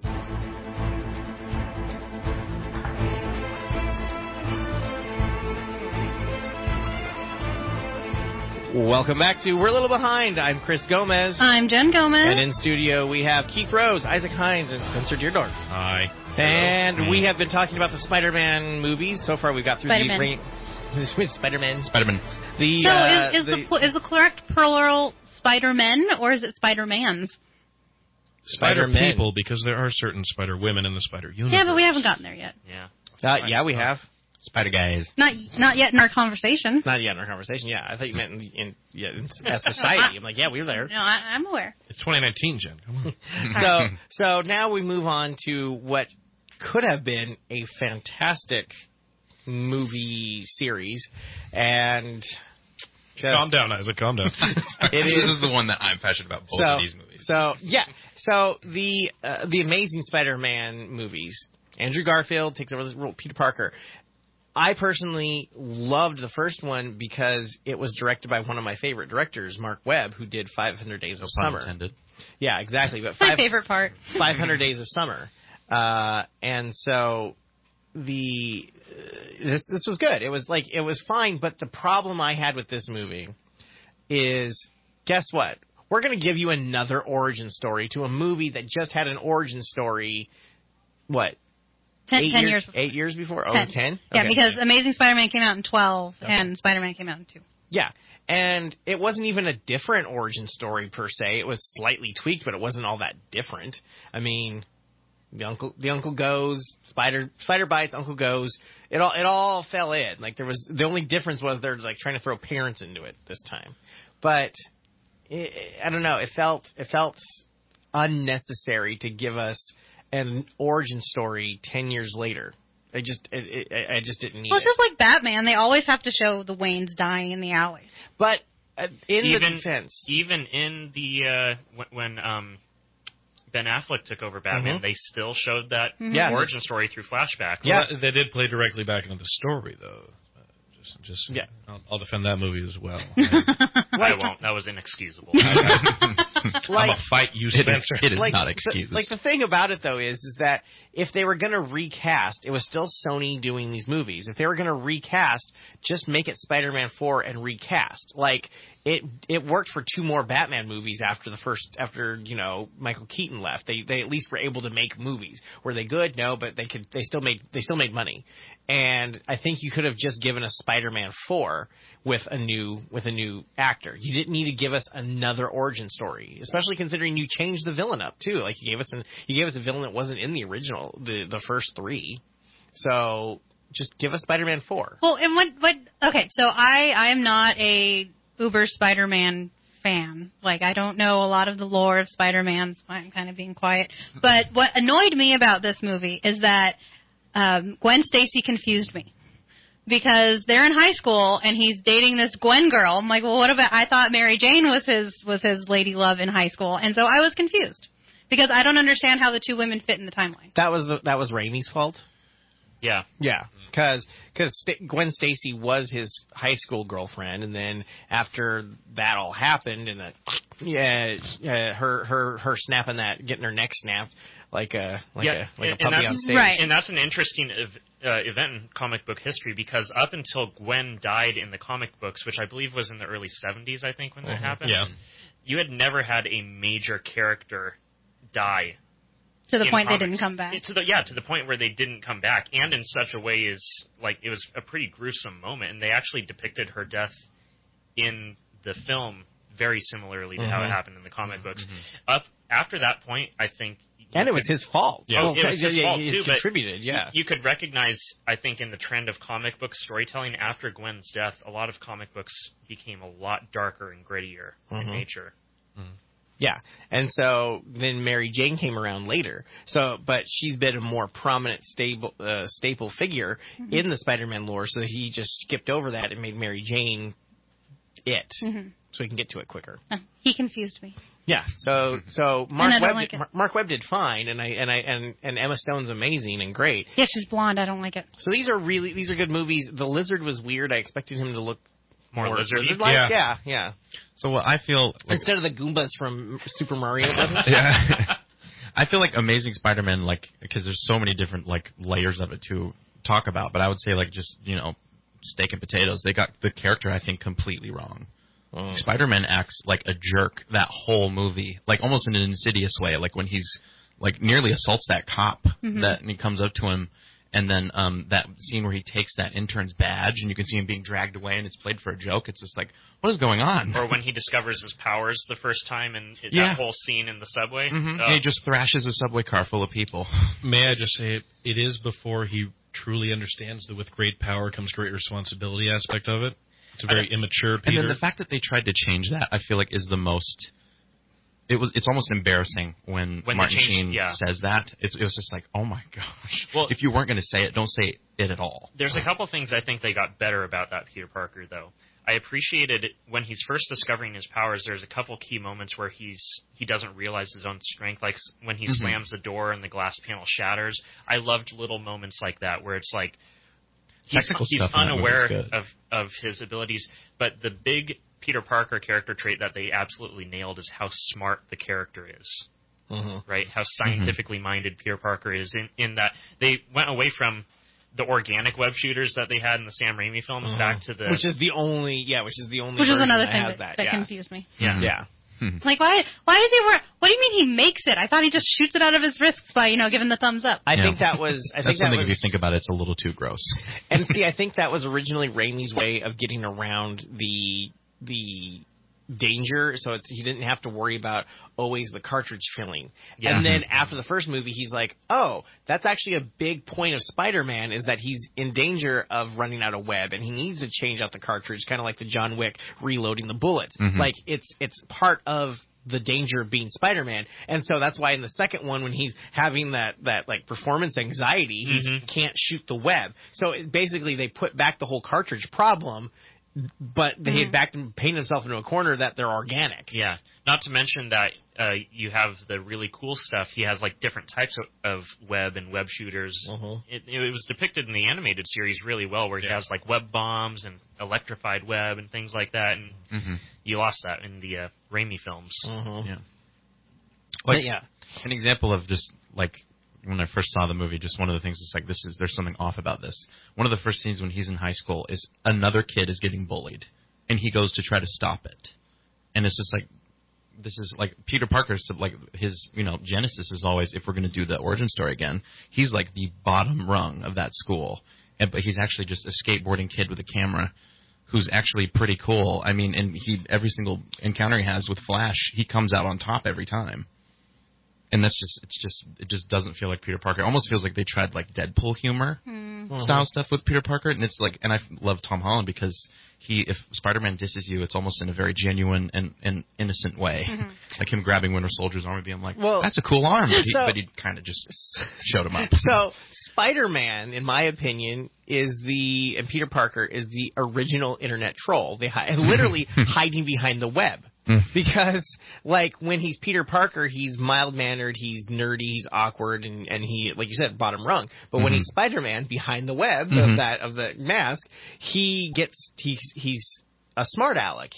Welcome back to We're a Little Behind. I'm Chris Gomez. I'm Jen Gomez. And in studio we have Keith Rose, Isaac Hines, and Spencer Deardorff. Hi. And we have been talking about the Spider-Man movies. So far we got through Spider-Man. Spider-Man. Is the correct plural Spider-Men or is it Spider-Mans? Spider people, because there are certain Spider women in the Spider universe. Yeah, but we haven't gotten there yet. Yeah. Yeah, we have. Spider guys. Not yet in our conversation. Not yet in our conversation. Yeah, I thought you meant in as society. I'm like, yeah, we were there. No, I'm aware. It's 2019, Jen. Come on. So now we move on to what could have been a fantastic movie series, and calm down, Isaac. Calm down. This is the one that I'm passionate about. Both of these movies. So the Amazing Spider-Man movies. Andrew Garfield takes over the role. Peter Parker. I personally loved the first one because it was directed by one of my favorite directors, Mark Webb, who did 500 Days of Summer. Intended. Yeah, exactly. But my favorite part. 500 Days of Summer. And so this was good. It was fine, but the problem I had with this movie is, guess what? We're going to give you another origin story to a movie that just had an origin story, what? 10 years before. 8 years before? Oh, 10. It was 10? Yeah, okay. because Amazing Spider-Man came out in 12, and Spider-Man came out in 2. Yeah, and it wasn't even a different origin story per se. It was slightly tweaked, but it wasn't all that different. I mean, the uncle goes, spider bites, uncle goes. It all fell in. Like the only difference was they're like trying to throw parents into it this time. But I don't know. It felt unnecessary to give us an origin story 10 years later. I just didn't need it. Well, it's just like Batman. They always have to show the Waynes dying in the alley. But the defense, even in the when Ben Affleck took over Batman, they still showed that origin story through flashbacks. Well, they did play directly back into the story, though. Yeah. I'll defend that movie as well. I won't. That was inexcusable. I'm a fight you, Spencer. It is not excused. The thing about it, though, is that if they were going to recast, it was still Sony doing these movies. If they were going to recast, just make it Spider-Man 4 and recast. Like, it worked for 2 more Batman movies after Michael Keaton left. They at least were able to make movies. Were they good? No, but they still made money. And I think you could have just given us Spider-Man 4 with a new actor. You didn't need to give us another origin story, especially considering you changed the villain up too. Like you gave us a villain that wasn't in the original, the first 3. So just give us Spider-Man 4. Well, and what? Okay, so I am not a uber Spider-Man fan. Like, I don't know a lot of the lore of Spider-Man, so I'm kind of being quiet. But what annoyed me about this movie is that Gwen Stacy confused me. because they're in high school and he's dating this Gwen girl. I'm like, well, what about? I thought Mary Jane was his lady love in high school, and so I was confused because I don't understand how the two women fit in the timeline. That was Raimi's fault. Yeah. Yeah. Because Gwen Stacy was his high school girlfriend, and then after that all happened, and her snapping that, getting her neck snapped like a puppy on stage. Right. And that's an interesting event in comic book history, because up until Gwen died in the comic books, which I believe was in the early 70s, I think, when that happened, you had never had a major character die. To the point they didn't come back. To the point where they didn't come back, and in such a way it was a pretty gruesome moment, and they actually depicted her death in the film very similarly to how it happened in the comic books. Up after that point, I think, and it was his fault. Yeah, it was his fault too. Contributed, but you could recognize, I think, in the trend of comic book storytelling after Gwen's death, a lot of comic books became a lot darker and grittier in nature. Yeah, and so then Mary Jane came around later. But she's been a more prominent staple figure in the Spider-Man lore, so he just skipped over that and made Mary Jane it, so he can get to it quicker. He confused me. Yeah, so Mark Webb did fine, and Emma Stone's amazing and great. Yeah, she's blonde. I don't like it. So these are good movies. The Lizard was weird. I expected him to look more lizard-like. Yeah. So what I feel like, instead of the Goombas from Super Mario Brothers. I feel like Amazing Spider-Man, because there's so many different layers of it to talk about. But I would say just steak and potatoes. They got the character, I think, completely wrong. Spider-Man acts like a jerk that whole movie, almost in an insidious way. When he's nearly assaults that cop and he comes up to him. And then that scene where he takes that intern's badge and you can see him being dragged away and it's played for a joke. It's just what is going on? Or when he discovers his powers the first time and that whole scene in the subway. And he just thrashes a subway car full of people. May I just say, it is before he truly understands that with great power comes great responsibility aspect of it. It's a very immature Peter. And then the fact that they tried to change that, I feel like, is the most... It's almost embarrassing when Martin Sheen says that. It was just oh my gosh. Well, if you weren't going to say it, don't say it at all. There's a couple things I think they got better about that Peter Parker, though. I appreciated when he's first discovering his powers, there's a couple key moments where he doesn't realize his own strength, like when he slams the door and the glass panel shatters. I loved little moments like that where it's he's unaware of his abilities, but the big Peter Parker character trait that they absolutely nailed is how smart the character is. Right? How scientifically minded Peter Parker is in that they went away from the organic web shooters that they had in the Sam Raimi films back to the... Which is another thing that confused me. Yeah. Why does he work? What do you mean he makes it? I thought he just shoots it out of his wrists by, giving the thumbs up. I think that was... That's something, if you think about it, it's a little too gross. And see, I think that was originally Raimi's way of getting around the danger, so he didn't have to worry about always the cartridge filling. And then after the first movie, he's like, oh, that's actually a big point of Spider-Man, is that he's in danger of running out of web, and he needs to change out the cartridge, kind of like the John Wick reloading the bullets. It's part of the danger of being Spider-Man. And so that's why in the second one, when he's having that performance anxiety, he can't shoot the web. So basically they put back the whole cartridge problem, but they had painted himself into a corner that they're organic. Yeah. Not to mention that you have the really cool stuff. He has different types of web and web shooters. It was depicted in the animated series really well, where he has web bombs and electrified web and things like that. And you lost that in the Raimi films. Yeah. An example of just when I first saw the movie, just one of the things is there's something off about this. One of the first scenes when he's in high school is another kid is getting bullied, and he goes to try to stop it. And it's just this is Peter Parker's his genesis is always, if we're going to do the origin story again, he's the bottom rung of that school, but he's actually just a skateboarding kid with a camera who's actually pretty cool. I mean, and every single encounter he has with Flash, he comes out on top every time. And it just doesn't feel like Peter Parker. It almost feels like they tried like Deadpool humor style stuff with Peter Parker, and it's like, and I love Tom Holland because if Spider-Man disses you, it's almost in a very genuine and innocent way, like him grabbing Winter Soldier's arm and being like, "Well, that's a cool arm," but he kind of just showed him up. So Spider-Man, in my opinion, and Peter Parker is the original internet troll. They literally hiding behind the web. Because, like, when he's Peter Parker, he's mild-mannered, he's nerdy, he's awkward, and he, like you said, bottom rung. But when he's Spider-Man, behind the web of the mask, he's a smart aleck.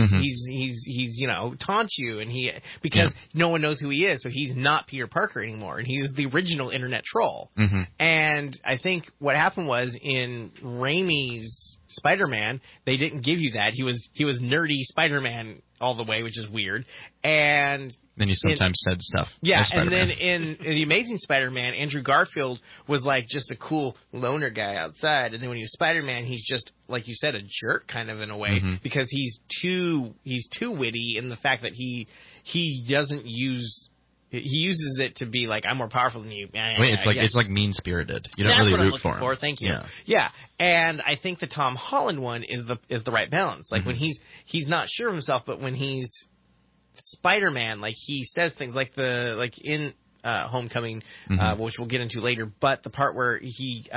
He's taunts you, and because no one knows who he is, so he's not Peter Parker anymore, and he's the original internet troll. And I think what happened was in Raimi's Spider-Man, they didn't give you that. He was nerdy Spider-Man all the way, which is weird. And then you sometimes said stuff. Yeah, and then in The Amazing Spider-Man, Andrew Garfield was like just a cool loner guy outside, and then when he was Spider-Man, he's just, like you said, a jerk kind of in a way, because he's too witty in the fact that he doesn't use. He uses it to be like, I'm more powerful than you. It's like mean spirited. You don't really root for him. Thank you. Yeah, and I think the Tom Holland one is the right balance. Like when he's not sure of himself, but when he's Spider-Man, like he says things like in Homecoming, which we'll get into later. But the part where he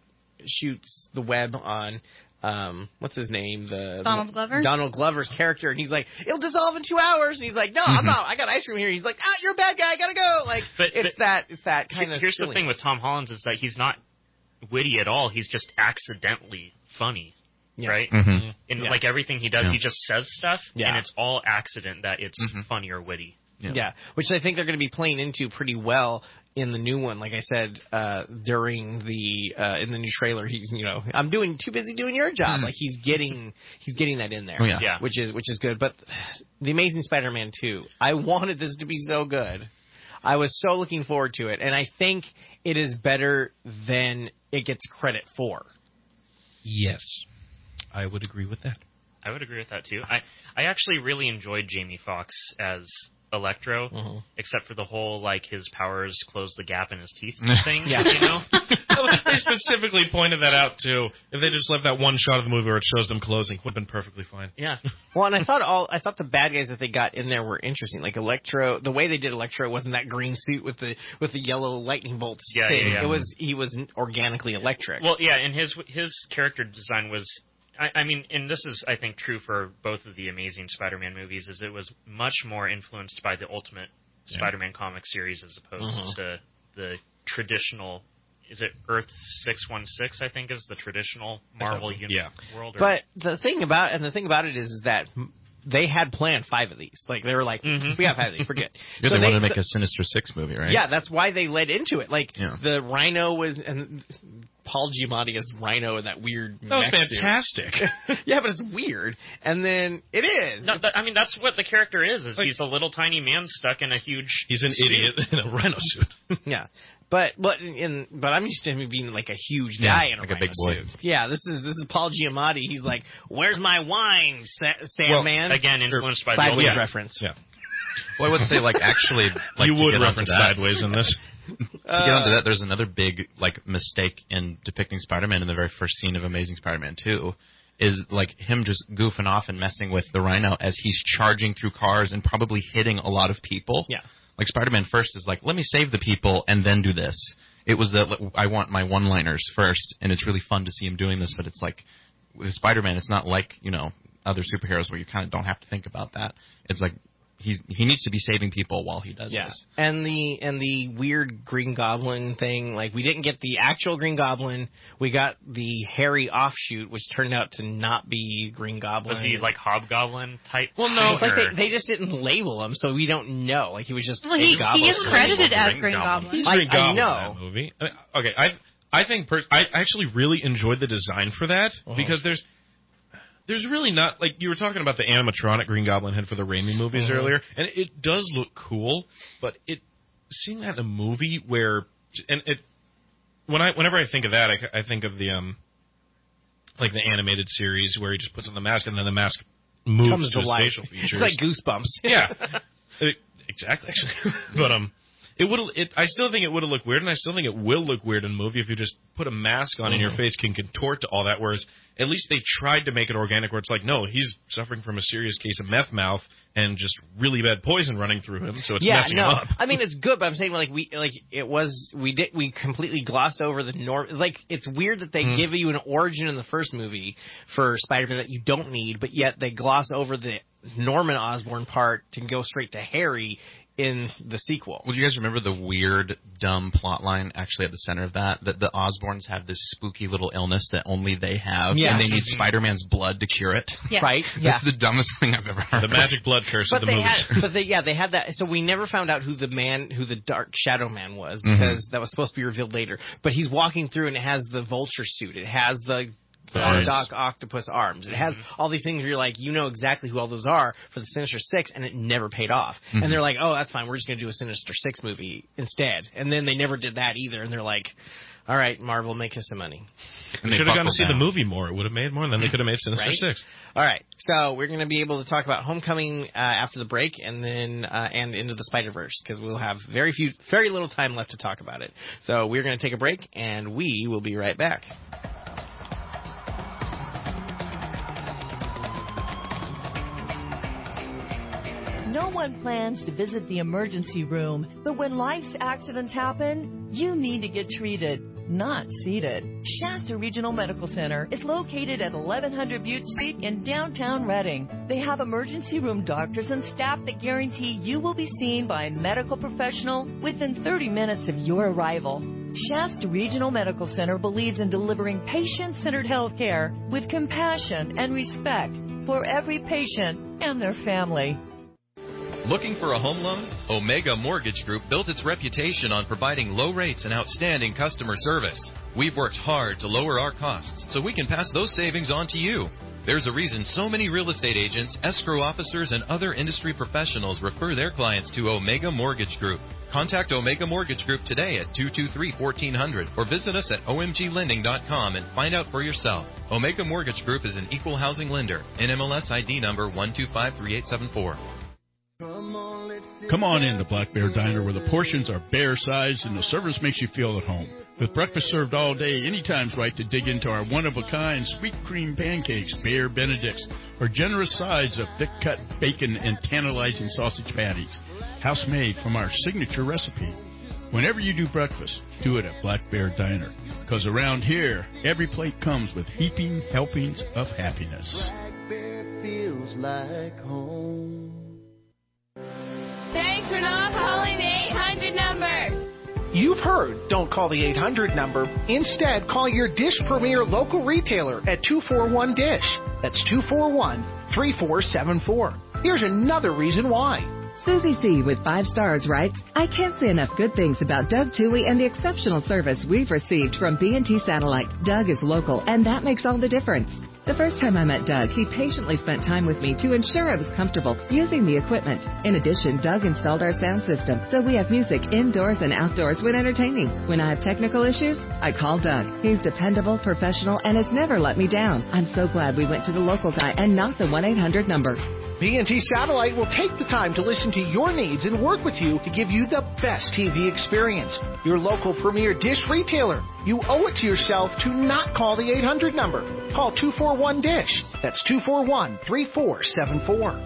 shoots the web on. What's his name? Donald Glover? Donald Glover's character, and he's like, it'll dissolve in 2 hours, and he's like, no, I'm out, I got ice cream here. He's like, you're a bad guy, I gotta go. Like, it's that kind of. Here's the thing with Tom Holland is that he's not witty at all. He's just accidentally funny, right? And like everything he does, he just says stuff, and it's all accident that it's funny or witty. Yeah, which I think they're going to be playing into pretty well in the new one. Like I said, during in the new trailer, he's I'm too busy doing your job. Like he's getting that in there. Which is good. But The Amazing Spider-Man 2, I wanted this to be so good. I was so looking forward to it, and I think it is better than it gets credit for. Yes, I would agree with that. I would agree with that too. I actually really enjoyed Jamie Foxx as Electro, except for the whole like his powers close the gap in his teeth thing. They specifically pointed that out too. If they just left that one shot of the movie where it shows them closing, would have been perfectly fine. Yeah. Well, and I thought the bad guys that they got in there were interesting. Like Electro, the way they did Electro wasn't that green suit with the yellow lightning bolts thing. He was organically electric. Well, yeah, and his character design was. I mean, and this is, I think, true for both of the Amazing Spider-Man movies, is it was much more influenced by the Ultimate Spider-Man comic series as opposed to the traditional, is it Earth 616, I think, is the traditional Marvel world? But the thing about it is that they had planned 5 of these. Like, they were like, we got 5 of these, forget. They wanted to make a Sinister Six movie, right? Yeah, that's why they led into it. Like, the Rhino was, and Paul Giamatti as Rhino in that weird That was fantastic. Yeah, but it's weird. And then it is. No, I mean, that's what the character is like, he's a little tiny man stuck in a huge He's an suit. idiot in a rhino suit. Yeah. But I'm used to him being like a huge guy in a big boy. suit. Yeah, this is Paul Giamatti. He's like, "Where's my wine, Sandman?" Again, influenced by Sideways the reference. Yeah. Well, I would say actually, you would reference Sideways in this. To get onto that, there's another big mistake in depicting Spider-Man in the very first scene of Amazing Spider-Man 2. Is like him just goofing off and messing with the Rhino as he's charging through cars and probably hitting a lot of people. Yeah. Like, Spider-Man first is like, let me save the people and then do this. It was I want my one-liners first, and it's really fun to see him doing this, but it's like, with Spider-Man, it's not like, other superheroes where you kind of don't have to think about that. It's like, he needs to be saving people while he does this. And the weird Green Goblin thing, like, we didn't get the actual Green Goblin. We got the hairy offshoot, which turned out to not be Green Goblin. Was he like Hobgoblin type? Well, no, like they just didn't label him, so we don't know. Like, he was just he is credited as Green Goblin. He's Green Goblin in that movie. Okay, I think I actually really enjoyed the design for that because there's really not, like, you were talking about the animatronic Green Goblin head for the Raimi movies earlier, and it does look cool, but seeing that in a movie where, whenever I think of that, I think of the animated series where he just puts on the mask and then the mask moves to his facial features. It's like Goosebumps. Yeah. Exactly, actually. But, I still think it would have looked weird, and I still think it will look weird in a movie if you just put a mask on and your face can contort to all that. Whereas at least they tried to make it organic, where it's like, no, he's suffering from a serious case of meth mouth and just really bad poison running through him, so it's messing him up. I mean, it's good, but I'm saying we completely glossed over the norm. Like, it's weird that they give you an origin in the first movie for Spider-Man that you don't need, but yet they gloss over the Norman Osborn part to go straight to Harry in the sequel. Well, do you guys remember the weird, dumb plot line actually at the center of that? That the Osborns have this spooky little illness that only they have, and they need Spider-Man's blood to cure it. Yeah. Right? That's the dumbest thing I've ever heard. The magic blood curse of the movies. They had that. So we never found out who the Dark Shadow Man was, because that was supposed to be revealed later. But he's walking through, and it has the Vulture suit. It has the Doc Octopus arms. It has all these things where you're like, you know exactly who all those are for the Sinister Six, and it never paid off. And they're like, oh, that's fine. We're just going to do a Sinister Six movie instead. And then they never did that either. And they're like, all right, Marvel, make us some money. And they should have gone to see the movie more. It would have made more, and then they could have made Sinister Six. All right. So we're going to be able to talk about Homecoming after the break, and then and Into the Spider-Verse, because we'll have very little time left to talk about it. So we're going to take a break, and we will be right back. No one plans to visit the emergency room, but when life's accidents happen, you need to get treated, not seated. Shasta Regional Medical Center is located at 1100 Butte Street in downtown Reading. They have emergency room doctors and staff that guarantee you will be seen by a medical professional within 30 minutes of your arrival. Shasta Regional Medical Center believes in delivering patient-centered health care with compassion and respect for every patient and their family. Looking for a home loan? Omega Mortgage Group built its reputation on providing low rates and outstanding customer service. We've worked hard to lower our costs so we can pass those savings on to you. There's a reason so many real estate agents, escrow officers, and other industry professionals refer their clients to Omega Mortgage Group. Contact Omega Mortgage Group today at 223-1400 or visit us at omglending.com and find out for yourself. Omega Mortgage Group is an equal housing lender. NMLS ID number 1253874. Come on in to Black Bear Diner, where the portions are bear-sized and the service makes you feel at home. With breakfast served all day, anytime's right to dig into our one-of-a-kind sweet cream pancakes, Bear Benedicts, or generous sides of thick-cut bacon and tantalizing sausage patties, house-made from our signature recipe. Whenever you do breakfast, do it at Black Bear Diner, because around here, every plate comes with heaping helpings of happiness. Black Bear feels like home. Thanks for not calling the 800 number. You've heard, don't call the 800 number. Instead, call your Dish Premier local retailer at 241-DISH. That's 241-3474. Here's another reason why. Susie C. with 5 stars writes, I can't say enough good things about Doug Toohey and the exceptional service we've received from B&T Satellite. Doug is local, and that makes all the difference. The first time I met Doug, he patiently spent time with me to ensure I was comfortable using the equipment. In addition, Doug installed our sound system, so we have music indoors and outdoors when entertaining. When I have technical issues, I call Doug. He's dependable, professional, and has never let me down. I'm so glad we went to the local guy and not the 1-800 number. B&T Satellite will take the time to listen to your needs and work with you to give you the best TV experience. Your local premier dish retailer. You owe it to yourself to not call the 800 number. Call 241-DISH. That's 241-3474.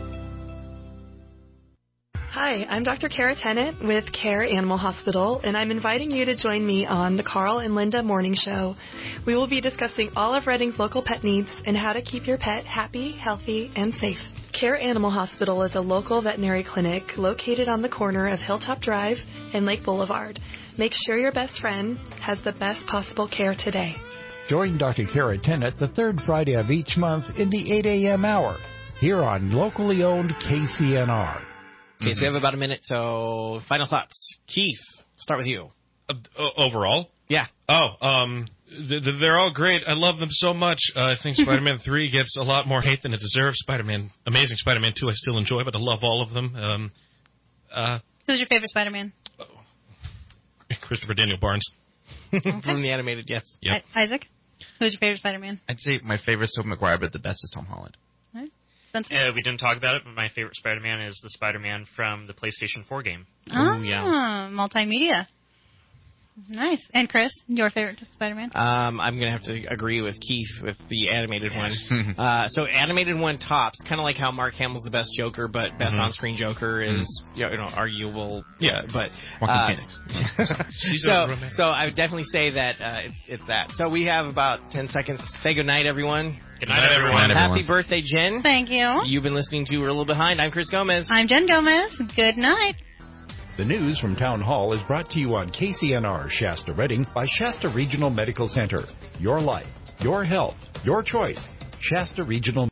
Hi, I'm Dr. Kara Tennant with Care Animal Hospital, and I'm inviting you to join me on the Carl and Linda Morning Show. We will be discussing all of Reading's local pet needs and how to keep your pet happy, healthy, and safe. Care Animal Hospital is a local veterinary clinic located on the corner of Hilltop Drive and Lake Boulevard. Make sure your best friend has the best possible care today. Join Dr. Kara Tennant the third Friday of each month in the 8 a.m. hour here on locally owned KCNR. Okay, so we have about a minute, so final thoughts. Keith, start with you. Overall? Yeah. They're all great. I love them so much. I think Spider-Man 3 gets a lot more hate than it deserves. Amazing Spider-Man 2 I still enjoy, but I love all of them. Who's your favorite Spider-Man? Christopher Daniel Barnes. From the animated, yes. Yep. Isaac? Who's your favorite Spider-Man? I'd say my favorite is Tobey Maguire, but the best is Tom Holland. All right. Spencer? We didn't talk about it, but my favorite Spider-Man is the Spider-Man from the PlayStation 4 game. Multimedia. Nice. And Chris, your favorite Spider-Man? I'm going to have to agree with Keith with the animated one. So animated one tops, kind of like how Mark Hamill's the best Joker, but best on-screen Joker is arguable. Yeah, but so I would definitely say that it's that. So we have about 10 seconds. Say goodnight, everyone. Good night, everyone. Happy birthday, Jen. Thank you. You've been listening to We're a Little Behind. I'm Chris Gomez. I'm Jen Gomez. Good night. The news from Town Hall is brought to you on KCNR Shasta Redding by Shasta Regional Medical Center. Your life, your health, your choice. Shasta Regional